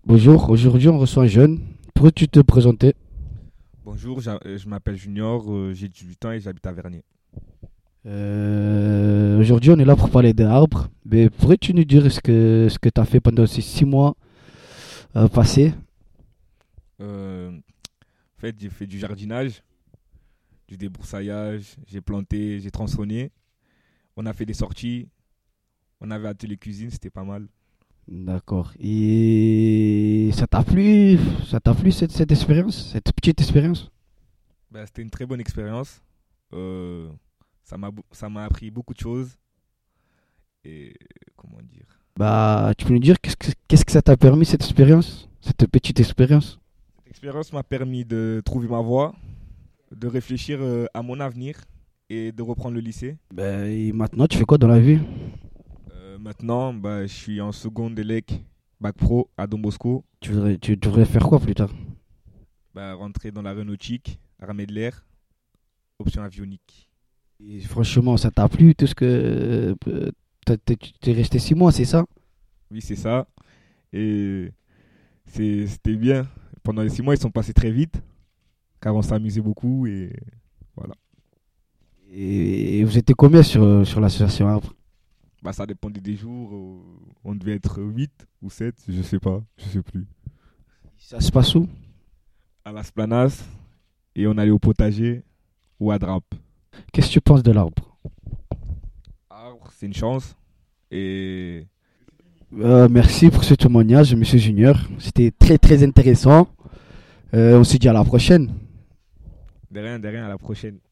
Bonjour, aujourd'hui on reçoit un jeune. Pourrais-tu te présenter? Bonjour, je m'appelle Junior, j'ai 18 ans et j'habite à Vernier. Aujourd'hui on est là pour parler des arbres. Mais pourrais-tu nous dire ce que tu as fait pendant ces 6 mois passés? En fait, j'ai fait du jardinage, du débroussaillage, j'ai planté, j'ai tronçonné. On a fait des sorties, on avait atelier cuisine, c'était pas mal. D'accord. Et ça t'a plu cette expérience, cette petite expérience? Ben, c'était une très bonne expérience. Euh, ça m'a appris beaucoup de choses. Et comment dire? Bah, tu peux nous dire qu'est-ce que ça t'a permis cette expérience, cette petite expérience? Cette expérience m'a permis de trouver ma voie, de réfléchir à mon avenir et de reprendre le lycée. Bah, et maintenant tu fais quoi dans la vie? Maintenant, bah, je suis en seconde élec, bac pro à Don Bosco. Tu devrais faire quoi plus tard? Bah, rentrer dans l'aéronautique, armée de l'air, option avionique. Et franchement, ça t'a plu tout ce que t'es resté 6 mois, c'est ça? Oui, c'est ça. Et c'était bien. Pendant les 6 mois, ils sont passés très vite, car on s'amusait beaucoup et voilà. Et vous étiez combien sur l'association Arbre? Bah, ça dépendait des jours. On devait être 8 ou 7, je sais pas, je sais plus. Ça se passe où? À Las Planas, et on allait au potager ou à Drape. Qu'est-ce que tu penses de l'arbre? Arbre, c'est une chance. Et Merci pour ce témoignage, Monsieur Junior. C'était très très intéressant. On se dit à la prochaine. de rien, à la prochaine.